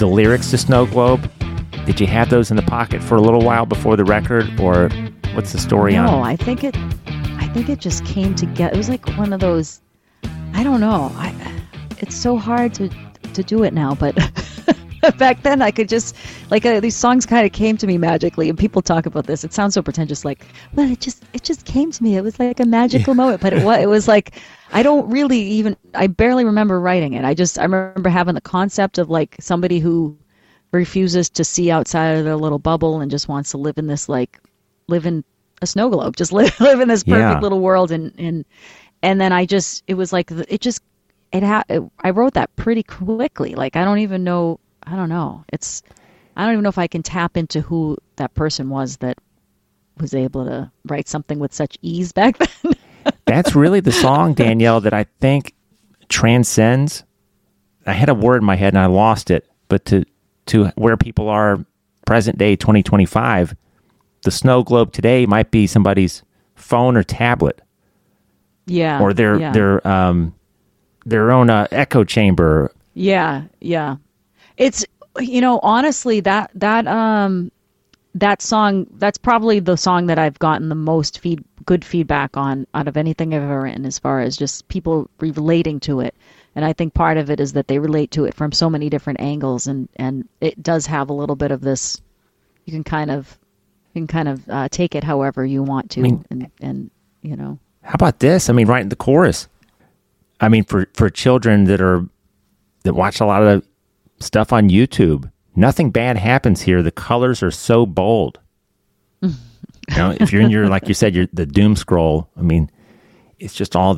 the lyrics to Snow Globe? Did you have those in the pocket for a little while before the record, or what's the story on? No, I think it just came together. It was like one of those. I don't know. It's so hard to do it now, but back then I could just these songs kind of came to me magically. And people talk about this. It sounds so pretentious, like, well, it just came to me. It was like a magical moment, but it was like I barely remember writing it. I remember having the concept of like somebody who refuses to see outside of their little bubble and just wants to live in a snow globe, just live in this perfect little world, and then I wrote that pretty quickly. Like I don't even know if I can tap into who that person was that was able to write something with such ease back then. That's really the song, Danielle, that I think transcends. I had a word in my head and I lost it, but to where people are present day 2025, the Snow Globe today might be somebody's phone or tablet. Yeah. Or their own echo chamber. Yeah. Yeah. It's, honestly, that song, that's probably the song that I've gotten the most good feedback on out of anything I've ever written, as far as just people relating to it. And I think part of it is that they relate to it from so many different angles, and it does have a little bit of this. You can kind of take it however you want to, and How about this? I mean, right in the chorus. I mean, for children that watch a lot of stuff on YouTube, nothing bad happens here. The colors are so bold. If you're in your, like you said, the doom scroll. I mean, it's just all of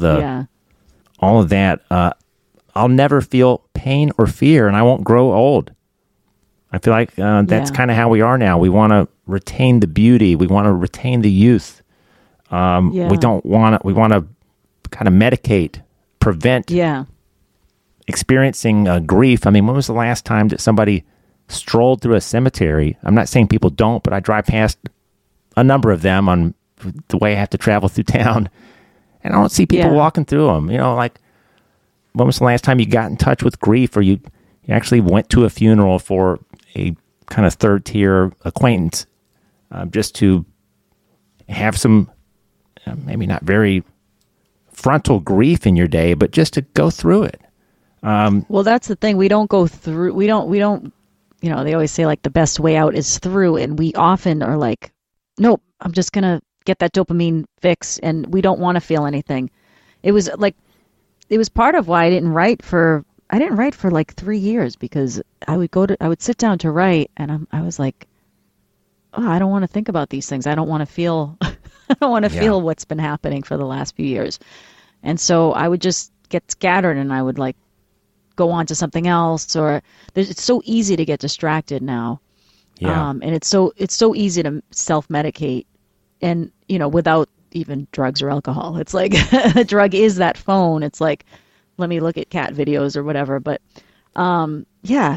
that. I'll never feel pain or fear, and I won't grow old. I feel like that's kind of how we are now. We want to retain the beauty. We want to retain the youth. We want to kind of medicate, prevent experiencing grief. I mean, when was the last time that somebody strolled through a cemetery? I'm not saying people don't, but I drive past a number of them on the way I have to travel through town, and I don't see people walking through them. Like, when was the last time you got in touch with grief, or you actually went to a funeral for a kind of third-tier acquaintance, just to have some maybe not very frontal grief in your day, but just to go through it? Well, that's the thing. We don't go through. We don't. They always say like the best way out is through, and we often are like, nope, I'm just gonna get that dopamine fix, and we don't want to feel anything. It was part of why I didn't write for like 3 years, because I would sit down to write, and I was like, oh, I don't want to think about these things. I don't want to feel feel what's been happening for the last few years. And so I would just get scattered, and I would like go on to something else, or it's so easy to get distracted now. Yeah. And it's so easy to self-medicate, and without even drugs or alcohol. It's like the drug is that phone. It's like, let me look at cat videos or whatever. But and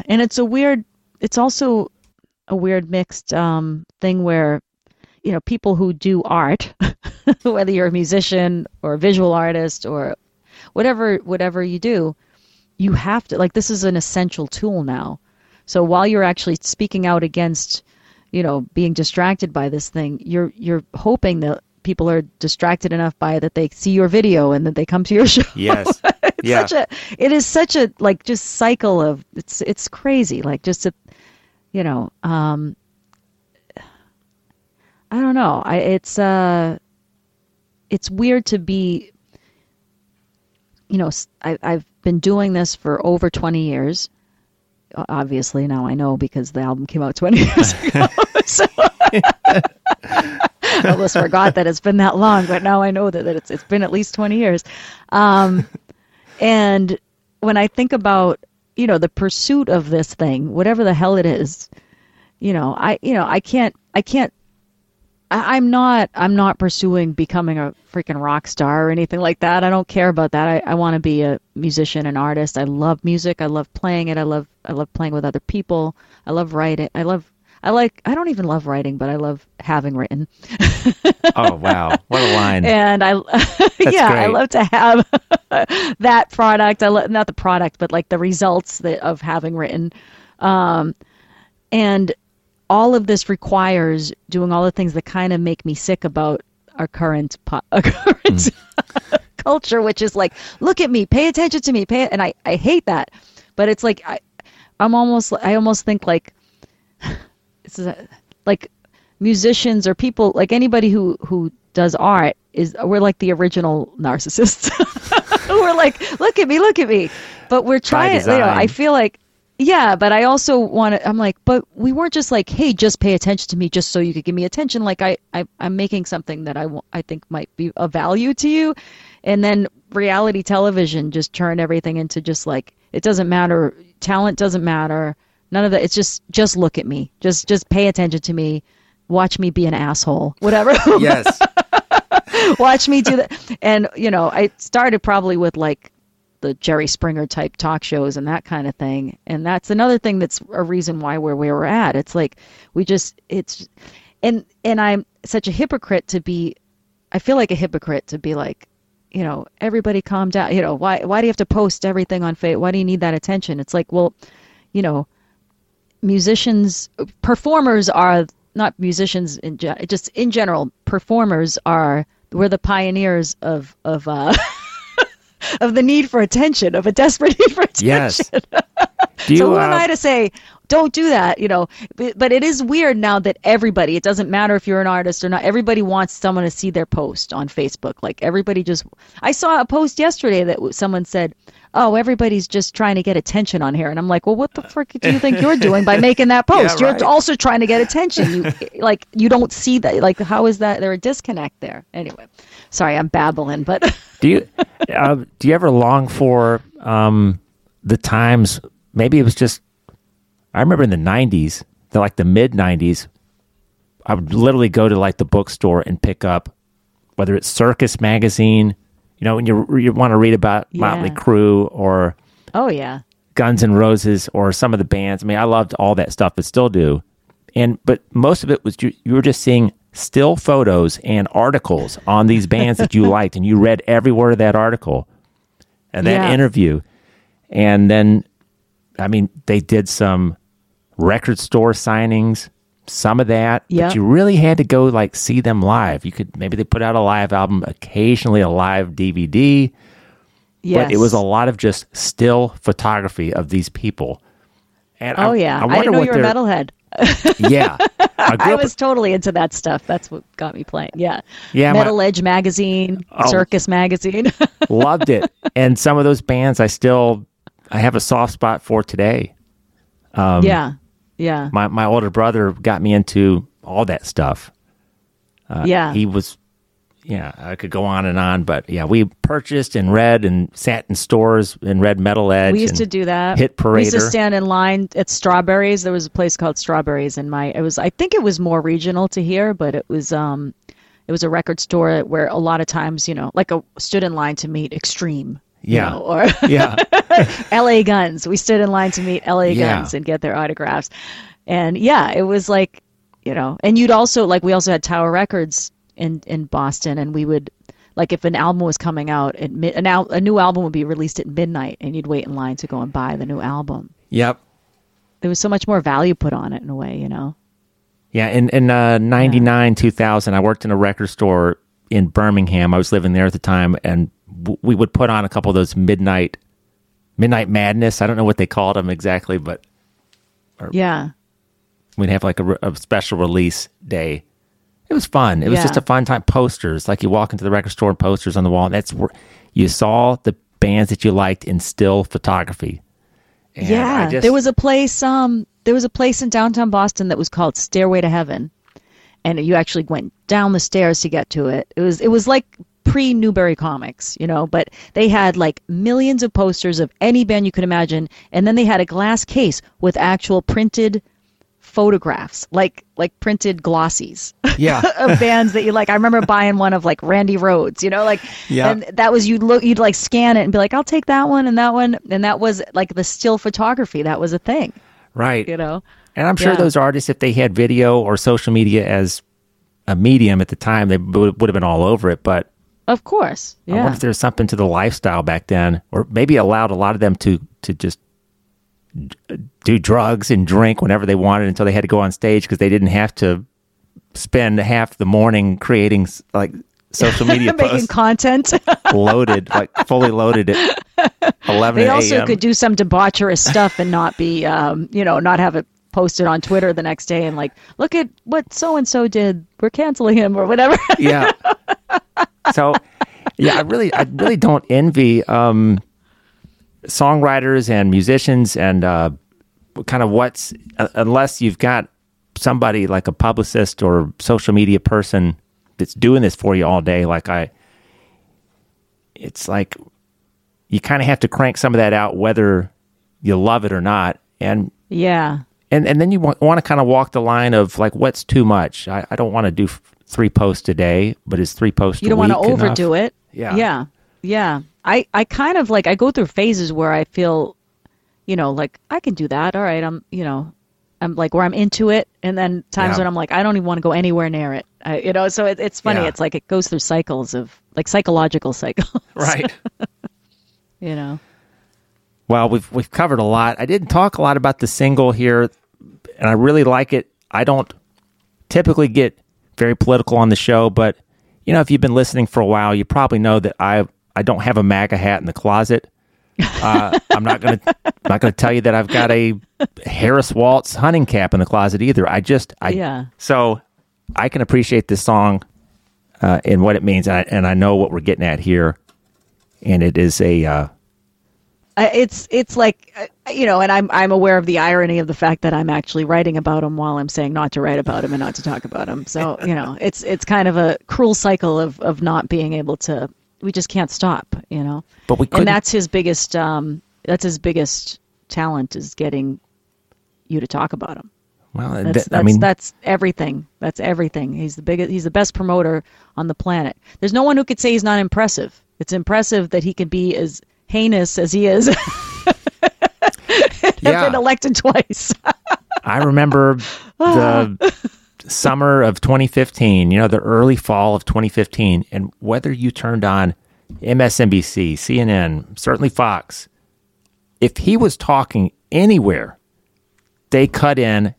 it's also a weird mixed thing where people who do art, whether you're a musician or a visual artist or whatever you do, you have to, like, this is an essential tool now. So while you're actually speaking out against being distracted by this thing, you're hoping that people are distracted enough by it that they see your video and that they come to your show. Yes. It is such a like just cycle of it's crazy. Like just a, I don't know. It's weird to be, I've been doing this for over 20 years. Obviously now I know because the album came out 20 years ago. So I almost forgot that it's been that long, but now I know that it's been at least 20 years. And when I think about, the pursuit of this thing, whatever the hell it is, I'm not pursuing becoming a freaking rock star or anything like that. I don't care about that. I want to be a musician, an artist. I love music. I love playing it. I love playing with other people. I love writing. I don't even love writing, but I love having written. Oh, wow. What a line. And I love to have that product. Not the product, but like the results of having written. And all of this requires doing all the things that kind of make me sick about our current culture, which is like, look at me, pay attention to me, and I hate that. But it's like I almost think like like musicians or people, like anybody who does art, we're like the original narcissists. We're like, look at me. But we're trying, I feel like, yeah, but I also want to, I'm like, but we weren't just like, hey, just pay attention to me just so you could give me attention. Like I'm making something that I think might be of value to you. And then reality television just turned everything into just like, it doesn't matter. Talent doesn't matter. None of that. It's just look at me. Just pay attention to me. Watch me be an asshole. Whatever. Yes. Watch me do that. And, I started probably with like the Jerry Springer type talk shows and that kind of thing. And that's another thing that's a reason why we're where we're at. It's like and I'm such a hypocrite I feel like a hypocrite to be like, everybody calm down. Why do you have to post everything on Facebook? Why do you need that attention? It's like, well, performers are not musicians just in general. Performers we're the pioneers of of the need for attention, of a desperate need for attention. Yes. So who am I to say, don't do that, But it is weird now that everybody, it doesn't matter if you're an artist or not, everybody wants someone to see their post on Facebook. Like everybody I saw a post yesterday that someone said, oh, everybody's just trying to get attention on here. And I'm like, well, what the frick do you think you're doing by making that post? Yeah, right. You're also trying to get attention. You don't see that. Like, how is that? There's a disconnect there. Anyway, sorry, I'm babbling, but do you ever long for the times? Maybe it was just, I remember in the 90s, the mid 90s, I would literally go to like the bookstore and pick up, whether it's Circus magazine, when you want to read about Motley Crue or Guns N' Roses or some of the bands. I mean, I loved all that stuff, but still do. But most of it was you were just seeing still photos and articles on these bands that you liked, and you read every word of that article and that interview. And then, I mean, they did some record store signings, some of that, but you really had to go see them live. Maybe they put out a live album, occasionally a live DVD, but it was a lot of just still photography of these people. And I didn't know you were a metalhead. Yeah. I was totally into that stuff. That's what got me playing. Yeah. Metal Edge magazine, Circus magazine. Loved it. And some of those bands I have a soft spot for today. Yeah. My older brother got me into all that stuff. He was, I could go on, but we purchased and read and sat in stores and read Metal Edge. We used to do that. Hit Parader. We used to stand in line at Strawberries. There was a place called Strawberries I think it was more regional to here, but it was a record store where a lot of times, stood in line to meet Extreme. Or LA Guns. We stood in line to meet LA Guns and get their autographs. And it was like, and you'd also we also had Tower Records in Boston, and we would if an album was coming out at a new album would be released at midnight, and you'd wait in line to go and buy the new album. Yep. There was so much more value put on it in a way, Yeah, in 99, 2000, I worked in a record store in Birmingham. I was living there at the time, and we would put on a couple of those Midnight Madness. I don't know what they called them exactly, but we'd have a special release day. It was fun. It was just a fun time. Posters, you walk into the record store and posters on the wall, and that's where you saw the bands that you liked in still photography. And there was a place. There was a place in downtown Boston that was called Stairway to Heaven, and you actually went down the stairs to get to it. It was like pre-Newberry Comics, but they had millions of posters of any band you could imagine, and then they had a glass case with actual printed photographs, like printed glossies of bands that you like. I remember buying one of Randy Rhoads, and that was you'd scan it and be like, I'll take that one, and that was the still photography. That was a thing, right? And I'm sure those artists, if they had video or social media as a medium at the time, they would have been all over it, but of course, I wonder if there's something to the lifestyle back then, or maybe allowed a lot of them to just do drugs and drink whenever they wanted until they had to go on stage because they didn't have to spend half the morning creating like social media making posts content loaded, like fully loaded at 11 They a.m. also could do some debaucherous stuff and not be, not have it posted on Twitter the next day and like, look at what so-and-so did. We're canceling him or whatever. Yeah. So, yeah, I really don't envy songwriters and musicians and kind of unless you've got somebody like a publicist or social media person that's doing this for you all day. It's like you kind of have to crank some of that out, whether you love it or not. And yeah. And then you want to kind of walk the line of like, what's too much? I don't want to do 3 posts a day, but is 3 posts a week You don't want to enough? overdo it. Yeah. Yeah. Yeah. I kind of like, I go through phases where I feel, like I can do that. All right. I'm like where I'm into it. And then times when I'm like, I don't even want to go anywhere near it. So it's funny. Yeah. It's like, it goes through cycles of like psychological cycles. Right. Well, we've covered a lot. I didn't talk a lot about the single here, and I really like it. I don't typically get very political on the show, but if you've been listening for a while, you probably know that I don't have a MAGA hat in the closet. I'm not gonna tell you that I've got a Harris Waltz hunting cap in the closet either. So I can appreciate this song and what it means, and I know what we're getting at here, and it is a. It's like, and I'm aware of the irony of the fact that I'm actually writing about him while I'm saying not to write about him and not to talk about him. So, it's kind of a cruel cycle of not being able to, we just can't stop, But we couldn't. And that's his biggest talent is getting you to talk about him. Well, that's everything. That's everything. He's the best promoter on the planet. There's no one who could say he's not impressive. It's impressive that he can be as heinous as he is. Been elected twice. I remember the summer of 2015, the early fall of 2015, and whether you turned on MSNBC, CNN, certainly Fox, if he was talking anywhere, they cut in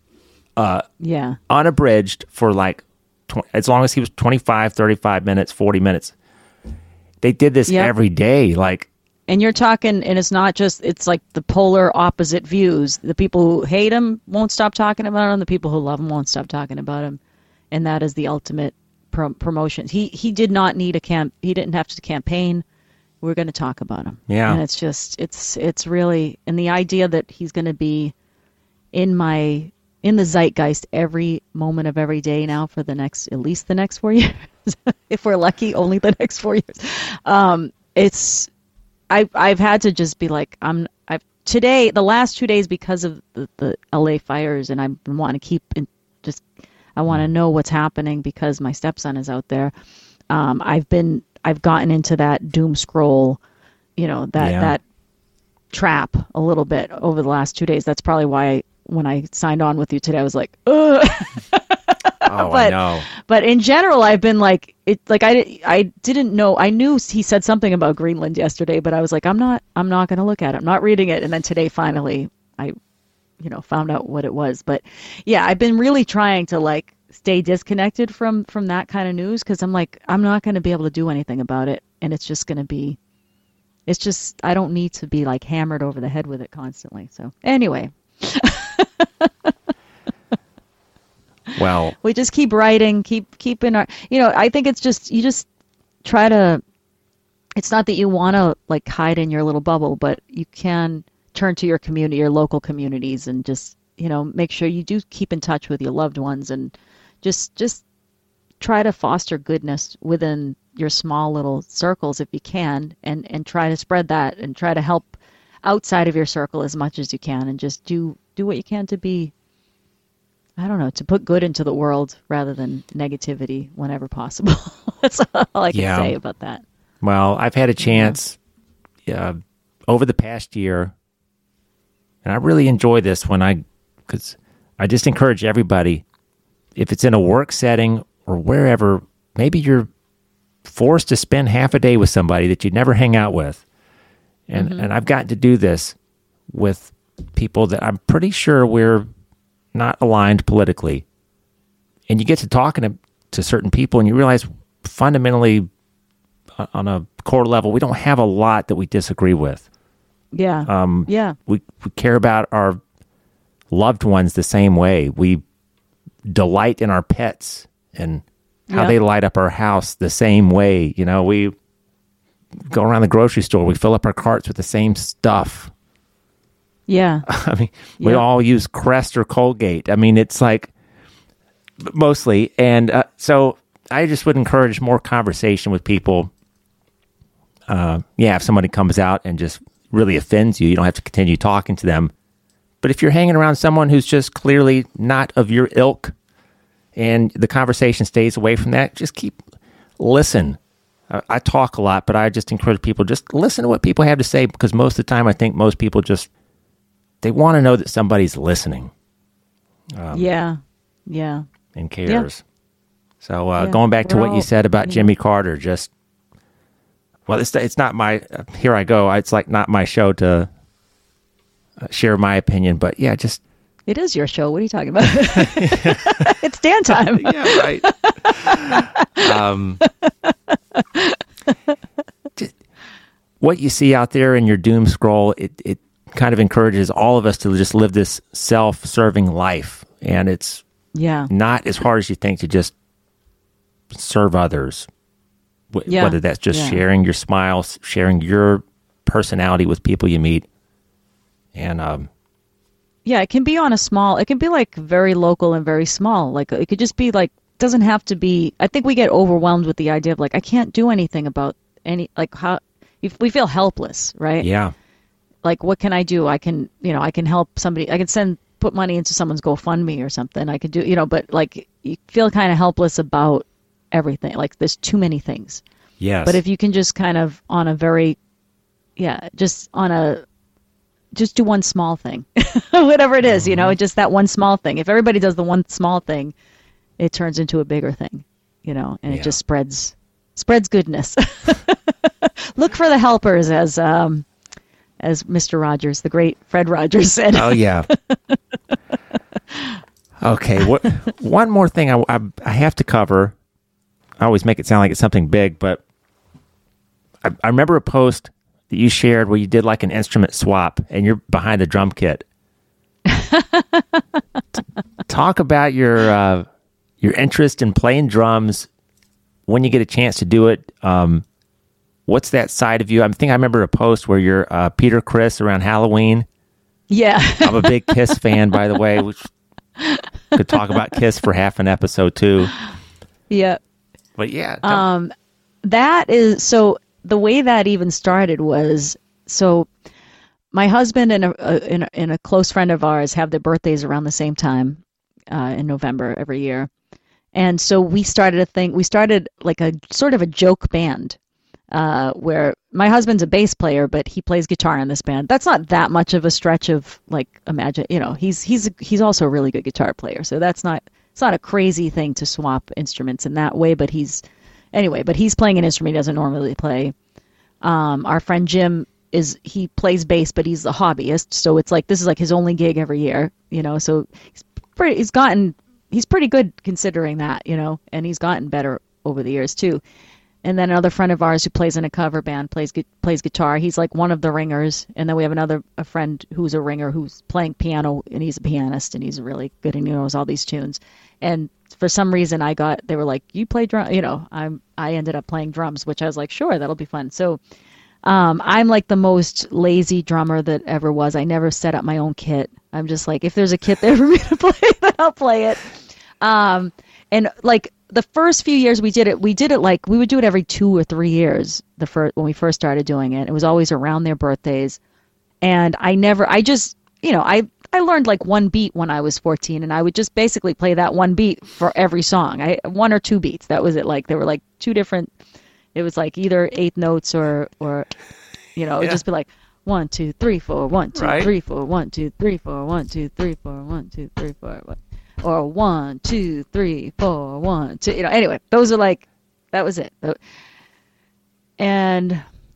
unabridged for like as long as he was 25, 35 minutes, 40 minutes. They did this every day, like. And you're talking, and it's not just, it's like the polar opposite views. The people who hate him won't stop talking about him. The people who love him won't stop talking about him. And that is the ultimate promotion. He did not need he didn't have to campaign. We're going to talk about him. Yeah. And it's just, it's really, and the idea that he's going to be in the zeitgeist every moment of every day now for at least the next 4 years. If we're lucky, only the next 4 years. I've had to just be like, today, the last 2 days, because of the LA fires, and I want to I want to know what's happening because my stepson is out there. I've gotten into that doom scroll, that trap a little bit over the last 2 days. That's probably why when I signed on with you today, I was like, ugh. I know. But in general, I've been like, I didn't know. I knew he said something about Greenland yesterday, but I was like, I'm not going to look at it. I'm not reading it. And then today, finally, I, found out what it was. But yeah, I've been really trying to like stay disconnected from that kind of news because I'm like, I'm not going to be able to do anything about it, and it's just going to be. It's just I don't need to be like hammered over the head with it constantly. So anyway. Well, we just keep writing, keep in our, I think it's just, you just try to, it's not that you want to like hide in your little bubble, but you can turn to your community, your local communities, and just, make sure you do keep in touch with your loved ones and just try to foster goodness within your small little circles if you can, and try to spread that and try to help outside of your circle as much as you can, and just do what you can to be, I don't know, to put good into the world rather than negativity whenever possible. That's all I can say about that. Well, I've had a chance over the past year, and I really enjoy this because I just encourage everybody, if it's in a work setting or wherever, maybe you're forced to spend half a day with somebody that you never hang out with. And I've gotten to do this with people that I'm pretty sure we're not aligned politically. And you get to talking to certain people and you realize fundamentally on a core level, we don't have a lot that we disagree with. Yeah. We care about our loved ones the same way. We delight in our pets and how they light up our house the same way. You know, we go around the grocery store, we fill up our carts with the same stuff. Yeah. I mean, we all use Crest or Colgate. I mean, it's like mostly. And so I just would encourage more conversation with people. If somebody comes out and just really offends you, you don't have to continue talking to them. But if you're hanging around someone who's just clearly not of your ilk and the conversation stays away from that, just listen. I talk a lot, but I just encourage people, just listen to what people have to say, because most of the time I think most people they want to know that somebody's listening. And cares. Yeah. So going back to what you said about Jimmy Carter, it's not my, here I go. It's like not my show to share my opinion, but it is your show. What are you talking about? It's Dan time. Yeah, right. What you see out there in your doom scroll, it kind of encourages all of us to just live this self-serving life. And it's not as hard as you think to just serve others. Whether that's just sharing your smiles, sharing your personality with people you meet. And it can be it can be like very local and very small. Like it could just be like, doesn't have to be, I think we get overwhelmed with the idea of like, I can't do anything about we feel helpless, right? Yeah. Like, what can I do? I can help somebody. I can put money into someone's GoFundMe or something. I could do, but like you feel kind of helpless about everything. Like there's too many things. Yes. But if you can just kind of on a very, just do one small thing, whatever it is, just that one small thing. If everybody does the one small thing, it turns into a bigger thing, and it just spreads goodness. Look for the helpers, as Mr. Rogers, the great Fred Rogers, said. Oh yeah. Okay. One more thing I have to cover. I always make it sound like it's something big, but I remember a post that you shared where you did like an instrument swap and you're behind a drum kit. Talk about your interest in playing drums when you get a chance to do it. What's that side of you? I remember a post where you're Peter Criss around Halloween. Yeah. I'm a big Kiss fan, by the way, which could talk about Kiss for half an episode too. Yeah. But yeah. That is, so the way that even started was, so my husband and a close friend of ours have their birthdays around the same time in November every year. And so we started like a sort of a joke band where my husband's a bass player, but he plays guitar in this band. That's not that much of a stretch of like, imagine, he's also a really good guitar player. So it's not a crazy thing to swap instruments in that way, but he's playing an instrument he doesn't normally play. Our friend Jim he plays bass, but he's a hobbyist. So it's like, this is like his only gig every year, so he's pretty good considering that, and he's gotten better over the years too. And then another friend of ours who plays in a cover band, plays guitar. He's like one of the ringers. And then we have a friend who's a ringer who's playing piano, and he's a pianist, and he's really good, and he knows all these tunes. And for some reason they were like, you play drum, I ended up playing drums, which I was like, sure, that'll be fun. So I'm like the most lazy drummer that ever was. I never set up my own kit. I'm just like, if there's a kit there for me to play, then I'll play it. And like the first few years we did it like we would do it every 2 or 3 years when we first started doing it. It was always around their birthdays. And I learned like one beat when I was 14, and I would just basically play that one beat for every song. 1 or 2 beats. That was it. Like there were like 2 different, it was like either 8 notes or it would just be like 1, 2, 3, 4, 1, 2, 3, 4, 1, 2, 3, 4, 1, 2, 3, 4, 1, 2, 3, 4, or 1, 2, 3, 4, 1, 2. Anyway, those are like, that was it. And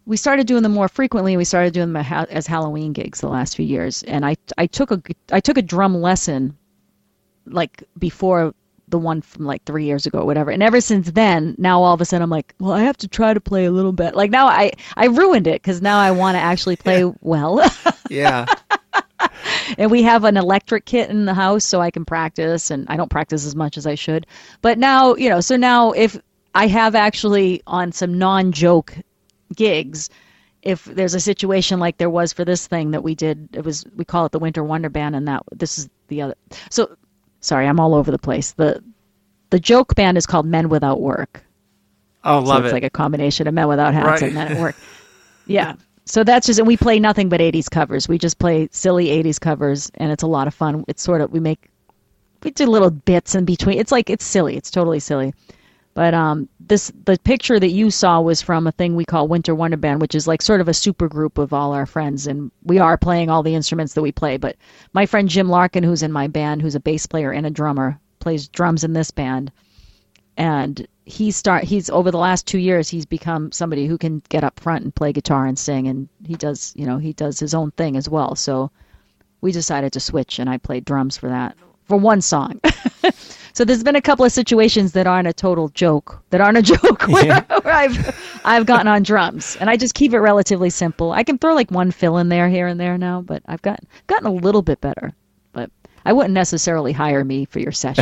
we started doing them more frequently. We started doing them as Halloween gigs the last few years. And I took a drum lesson like before the one from like 3 years ago or whatever. And ever since then, now all of a sudden I'm like, well, I have to try to play a little bit. Like now I ruined it because now I want to actually play well. Yeah. And we have an electric kit in the house so I can practice, and I don't practice as much as I should. But now, so now if I have actually on some non-joke gigs, if there's a situation like there was for this thing that we did, we call it the Winter Wonder Band, and this is the other. So, sorry, I'm all over the place. The joke band is called Men Without Work. Oh, love It's it. like a combination of Men Without Hats Right. and Men at Work. Yeah. So that's just, and we play nothing but 80s covers. We just play silly 80s covers, and it's a lot of fun. It's sort of, we do little bits in between. It's silly. It's totally silly. But the picture that you saw was from a thing we call Winter Wonder Band, which is like sort of a super group of all our friends, and we are playing all the instruments that we play. But my friend Jim Larkin, who's in my band, who's a bass player and a drummer, plays drums in this band. And he's over the last 2 years, he's become somebody who can get up front and play guitar and sing, and he does his own thing as well. So we decided to switch, and I played drums for one song. So there's been a couple of situations that aren't a joke where I've gotten on drums, and I just keep it relatively simple. I can throw like one fill in there here and there now, but I've gotten a little bit better. But I wouldn't necessarily hire me for your session.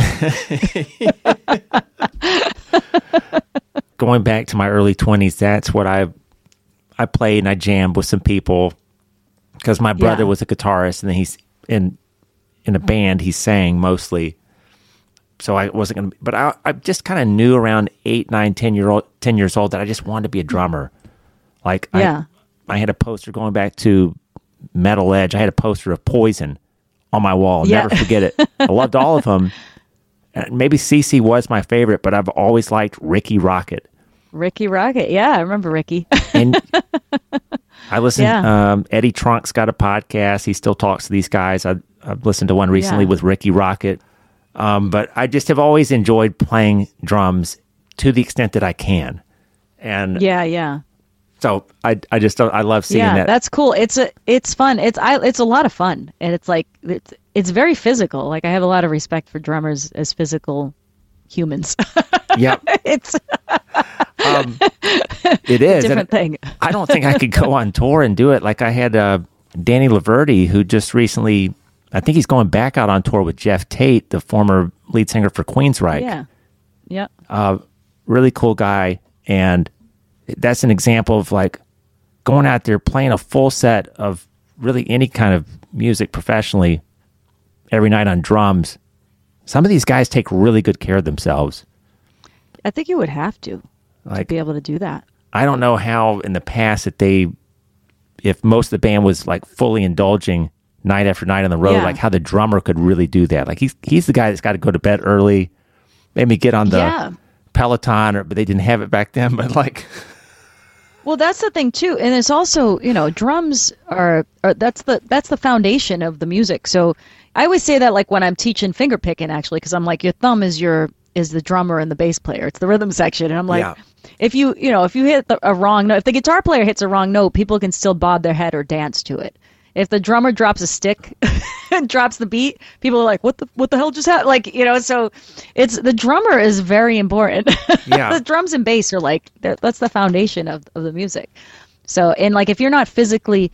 Going back to my early 20s, that's what I played, and I jammed with some people because my brother was a guitarist, and then he's in a band. He sang mostly, so I wasn't going to. But I just kind of knew around 8, 9, 10 years old that I just wanted to be a drummer. Like I had a poster going back to Metal Edge. I had a poster of Poison on my wall. I'll never forget it. I loved all of them. Maybe CC was my favorite, but I've always liked Ricky Rocket. Ricky Rocket, yeah, I remember Ricky. And I listened. Eddie Trunk's got a podcast. He still talks to these guys. I've listened to one recently with Ricky Rocket. But I just have always enjoyed playing drums to the extent that I can. And so I love seeing that. Yeah, that's cool. It's fun. It's a lot of fun, and it's very physical. Like I have a lot of respect for drummers as physical humans. Yeah, it is a different thing. I don't think I could go on tour and do it. Like I had Danny Laverty, who just recently, I think he's going back out on tour with Jeff Tate, the former lead singer for Queensryche. Yeah. Really cool guy, and that's an example of like going out there playing a full set of really any kind of music professionally every night on drums. Some of these guys take really good care of themselves. I think you would have to be able to do that. I don't know how in the past if most of the band was like fully indulging night after night on the road, like how the drummer could really do that. Like he's the guy that's got to go to bed early, maybe get on the Peloton, but they didn't have it back then. But like, well, that's the thing too, and it's also drums are that's the foundation of the music. So I always say that like when I'm teaching finger picking, actually, because I'm like your thumb is the drummer and the bass player. It's the rhythm section, and I'm like, if you hit a wrong note, if the guitar player hits a wrong note, people can still bob their head or dance to it. If the drummer drops a stick and drops the beat, people are like, what the hell just happened? Like, so it's the drummer is very important. Yeah. The drums and bass are like, that's the foundation of the music. So, and like, if you're not physically,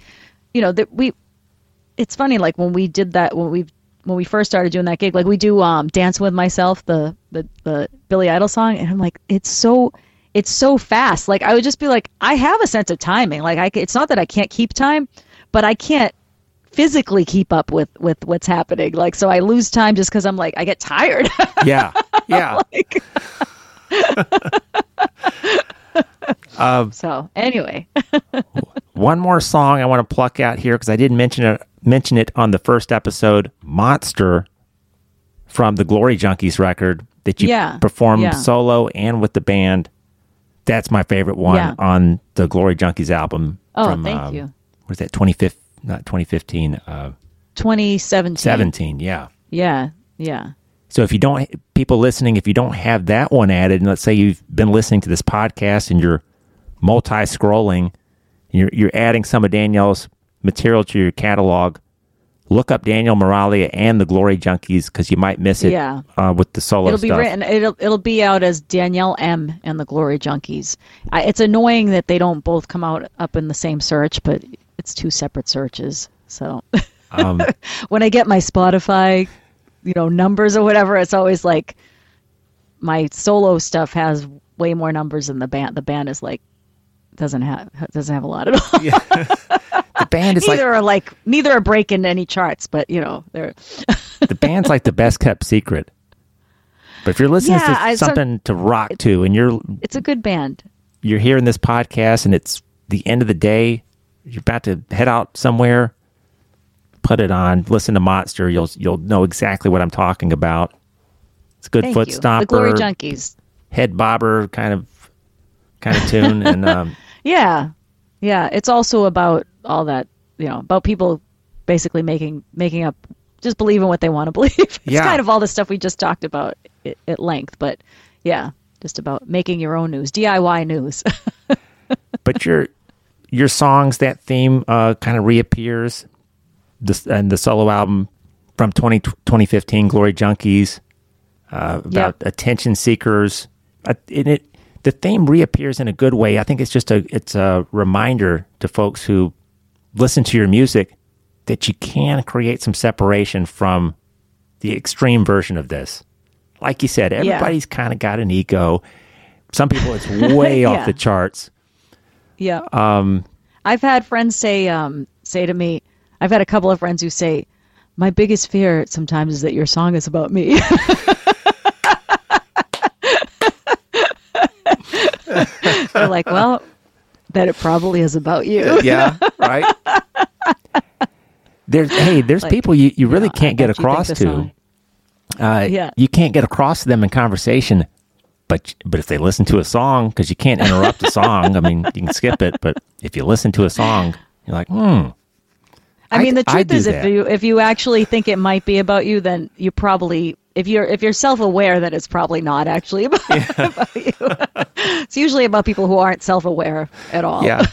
it's funny, like when we did that, when we first started doing that gig, like we do Dance With Myself, the Billy Idol song, and I'm like, it's so fast. Like I would just be like, I have a sense of timing. Like it's not that I can't keep time, but I can't physically keep up with what's happening. Like, so I lose time just because I'm like, I get tired. Yeah. Like, so anyway. One more song I want to pluck out here because I didn't mention it on the first episode, Monster from the Glory Junkies record that you performed solo and with the band. That's my favorite one on the Glory Junkies album. Oh, thank you. What is that, 2015? 2017. 17, yeah. Yeah. So people listening, if you don't have that one added, and let's say you've been listening to this podcast and you're multi-scrolling you're adding some of Danielle's material to your catalog, look up Danielle Moralia and the Glory Junkies, because you might miss it with the solo it'll stuff. Be written. It'll be out as Danielle M. and the Glory Junkies. It's annoying that they don't both come out up in the same search, but it's two separate searches. So when I get my Spotify, numbers or whatever, it's always like my solo stuff has way more numbers than the band. The band is like doesn't have a lot at all. Yeah. The band is neither are breaking any charts, but they're the band's like the best kept secret. But if you're listening to something to rock to, and it's a good band. You're hearing this podcast, and it's the end of the day. You're about to head out somewhere. Put it on. Listen to Monster. You'll know exactly what I'm talking about. It's a good foot stomper. The Glory Junkies. Head bobber kind of tune, and yeah. It's also about all that, about people basically making up, just believing what they want to believe. It's kind of all the stuff we just talked about at length, but yeah, just about making your own news, DIY news. But your songs, that theme kind of reappears. And the solo album from 2015, Glory Junkies, about attention seekers. The theme reappears in a good way. I think it's just it's a reminder to folks who listen to your music that you can create some separation from the extreme version of this. Like you said, everybody's kind of got an ego. Some people, it's way off the charts. Yeah. I've had friends say to me, I've had a couple of friends who say, my biggest fear sometimes is that your song is about me. They're like, well, then it probably is about you. Yeah, right. There's people you really can't get across to. You can't get across to them in conversation, but if they listen to a song, because you can't interrupt a song. I mean, you can skip it, but if you listen to a song, you're like, I mean, the truth is, if you actually think it might be about you, then you probably, if you're self-aware, that it's probably not actually about you. It's usually about people who aren't self-aware at all. Yeah.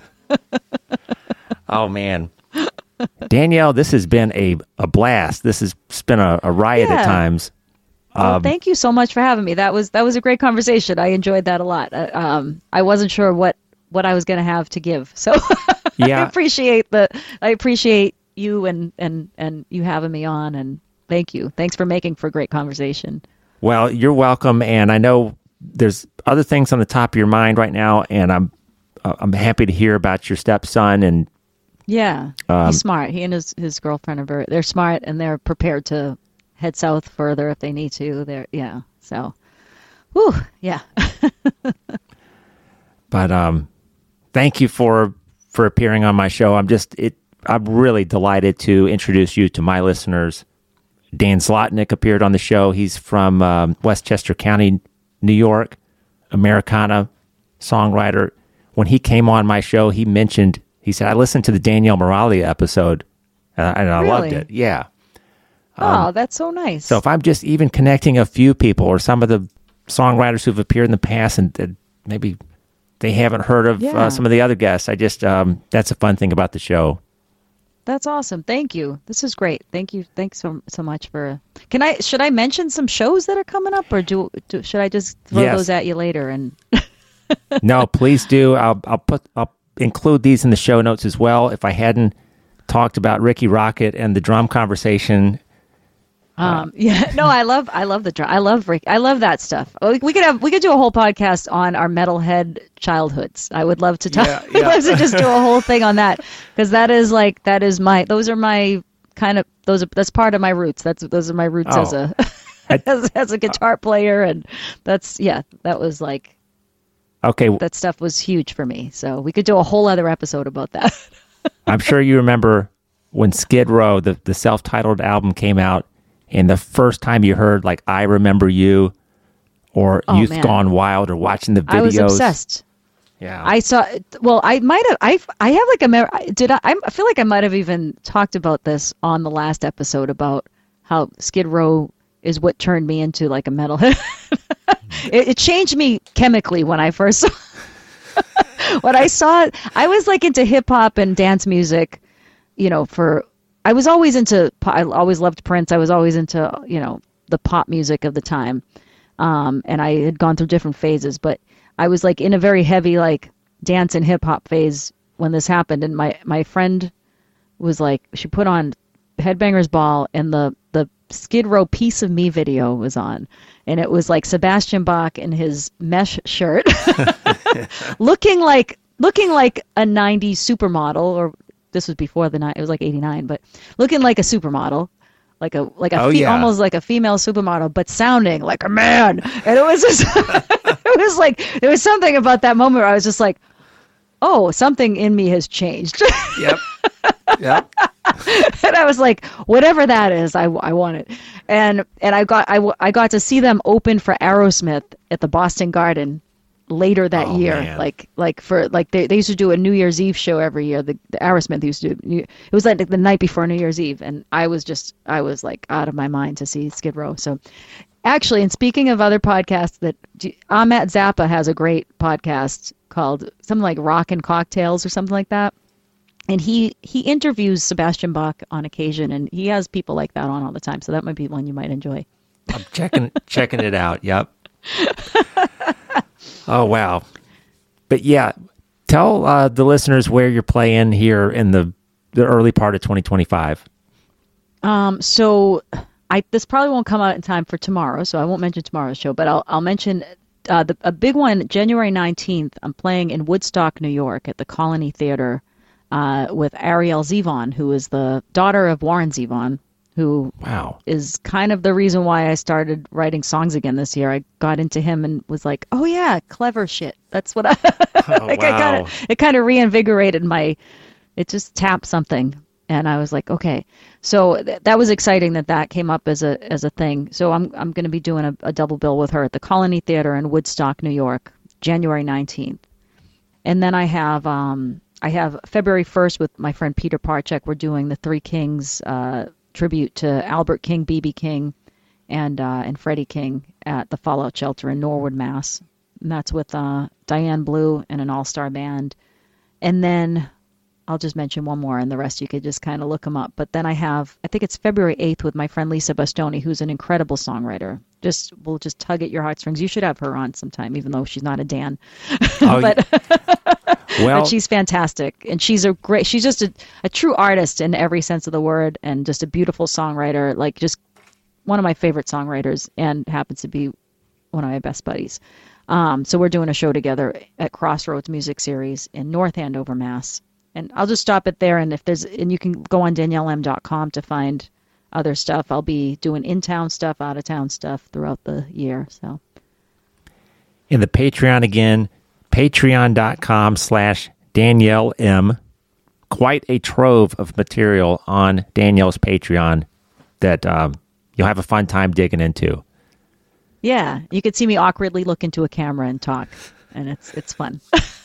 Oh man, Danielle, this has been a blast. This has been a riot at times. Well, thank you so much for having me. That was a great conversation. I enjoyed that a lot. I wasn't sure what I was going to have to give, so. Yeah. I appreciate you and you having me on, and thank you. Thanks for making for a great conversation. Well, you're welcome, and I know there's other things on the top of your mind right now, and I'm happy to hear about your stepson. And he's smart. He and his girlfriend they're smart, and they're prepared to head south further if they need to. So, whew, yeah. But thank you for appearing on my show. I'm really delighted to introduce you to my listeners. Dan Zlotnick appeared on the show. He's from Westchester County, New York, Americana songwriter. When he came on my show, he said, I listened to the Danielle Moralia episode, and I loved it. Yeah. That's so nice. So if I'm just even connecting a few people or some of the songwriters who've appeared in the past and maybe they haven't heard of some of the other guests, I just that's a fun thing about the show. That's awesome. Thank you. This is great. Thank you. Thanks so much for. Should I mention some shows that are coming up, or should I just throw those at you later? And no, please do. I'll include these in the show notes as well. If I hadn't talked about Ricky Rocket and the drum conversation. I love the drum. I love Rick. I love that stuff. We could do a whole podcast on our metalhead childhoods. I would love to talk. I'd love to just do a whole thing on that, because that's part of my roots. Those are my roots as a guitar player, and that was like, okay, that stuff was huge for me. So we could do a whole other episode about that. I'm sure you remember when Skid Row, the self-titled album, came out. And the first time you heard, like, I Remember You or Youth Gone Wild or watching the videos. I was obsessed. Yeah. I saw, well, I might have, I have like I feel like I might have even talked about this on the last episode about how Skid Row is what turned me into like a metalhead. It changed me chemically when I first saw When I saw it, I was like into hip hop and dance music, I was always I always loved Prince. I was always into, the pop music of the time. And I had gone through different phases, but I was like in a very heavy, like dance and hip hop phase when this happened. And my friend was like, she put on Headbangers Ball and the Skid Row Piece of Me video was on. And it was like Sebastian Bach in his mesh shirt, looking like a 90s supermodel, or this was before it was like 89, but looking like a supermodel, almost like a female supermodel, but sounding like a man. And it was just, it was like, there was something about that moment where I was just like, oh, something in me has changed. Yep. Yep. And I was like, whatever that is, I want it. And I got to see them open for Aerosmith at the Boston Garden later that year. Man. They used to do a New Year's Eve show every year. The Aerosmith used to do, it was like the night before New Year's Eve, and I was like out of my mind to see Skid Row. So actually, and speaking of other podcasts, Ahmet Zappa has a great podcast called something like Rock and Cocktails or something like that. And he interviews Sebastian Bach on occasion, and he has people like that on all the time. So that might be one you might enjoy. I'm checking it out. Yep. Oh, wow. But yeah, tell the listeners where you're playing here in the early part of 2025. So this probably won't come out in time for tomorrow, so I won't mention tomorrow's show, but I'll mention a big one, January 19th. I'm playing in Woodstock, New York at the Colony Theater with Ariel Zevon, who is the daughter of Warren Zevon, who is kind of the reason why I started writing songs again this year. I got into him and was like, oh yeah, clever shit. That's what it kind of reinvigorated it just tapped something. And I was like, okay. So that was exciting that came up as a thing. So I'm going to be doing a double bill with her at the Colony Theater in Woodstock, New York, January 19th. And then I have February 1st with my friend Peter Parchek. We're doing the Three Kings tribute to Albert King, B.B. King, and Freddie King at the Fallout Shelter in Norwood, Mass. And that's with Diane Blue and an all-star band. And then I'll just mention one more, and the rest you could just kind of look them up. But then I think it's February 8th with my friend Lisa Bastoni, who's an incredible songwriter. Will just tug at your heartstrings. You should have her on sometime, even though she's not a Dan. But she's fantastic, and she's just a true artist in every sense of the word, and just a beautiful songwriter, like just one of my favorite songwriters, and happens to be one of my best buddies. So we're doing a show together at Crossroads Music Series in North Andover, Mass. And I'll just stop it there, and you can go on daniellem.com to find other stuff. I'll be doing in-town stuff, out-of-town stuff throughout the year. So, in the Patreon again, patreon.com/DanielleM. Quite a trove of material on Danielle's Patreon that you'll have a fun time digging into. Yeah, you could see me awkwardly look into a camera and talk, and it's fun.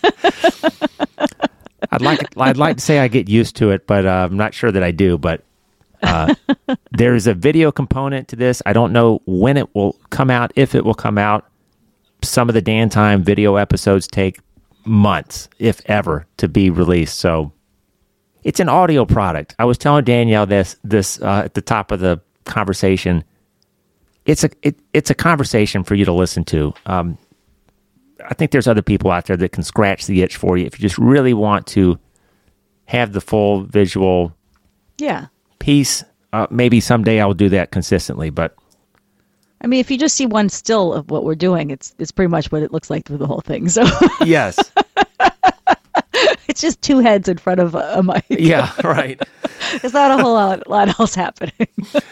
I'd like to say I get used to it, but I'm not sure that I do. But there's a video component to this. I don't know when it will come out, if it will come out. Some of the Dan Time video episodes take months, if ever, to be released. So it's an audio product. I was telling Danielle this at the top of the conversation. It's a conversation for you to listen to. I think there's other people out there that can scratch the itch for you if you just really want to have the full visual piece. Maybe someday I'll do that consistently, but I mean, if you just see one still of what we're doing, it's pretty much what it looks like through the whole thing. So yes, it's just two heads in front of a mic. Yeah, right. There's not a whole lot else happening.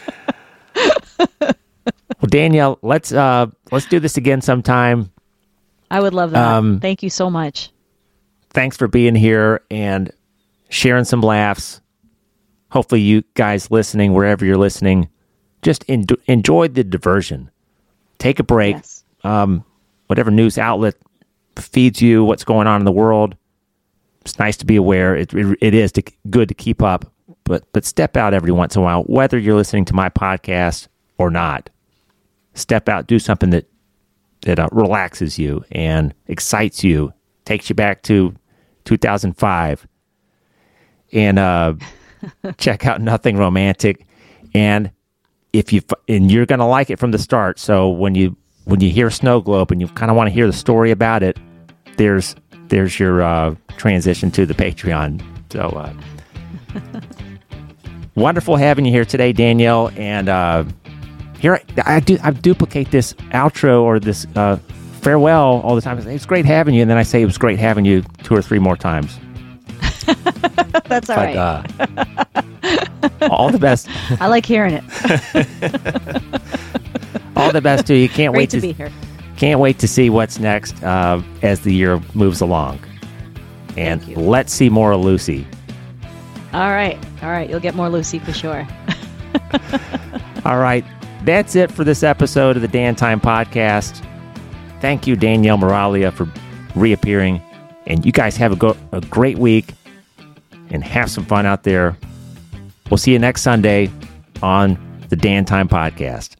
Well, Danielle, let's do this again sometime. I would love that. Thank you so much. Thanks for being here and sharing some laughs. Hopefully you guys listening, wherever you're listening, just enjoy the diversion. Take a break. Yes. Whatever news outlet feeds you what's going on in the world, it's nice to be aware. It is good to keep up, but step out every once in a while, whether you're listening to my podcast or not. Step out, do something that relaxes you and excites you takes you back to 2005. And check out Nothing Romantic. And you're going to like it from the start. So when you hear Snow Globe and you kind of want to hear the story about it, there's your transition to the Patreon. So wonderful having you here today, Danielle. And here I duplicate this outro or this farewell all the time. It's great having you, and then I say it was great having you 2 or 3 more times. That's all right. All the best. I like hearing it. All the best to you. Can't Great wait to be here. Can't wait to see what's next as the year moves along. And let's see more of Lucy. All right. You'll get more Lucy for sure. All right. That's it for this episode of the Dan Time Podcast. Thank you, Danielle Moralia, for reappearing. And you guys have a great week and have some fun out there. We'll see you next Sunday on the Dan Time Podcast.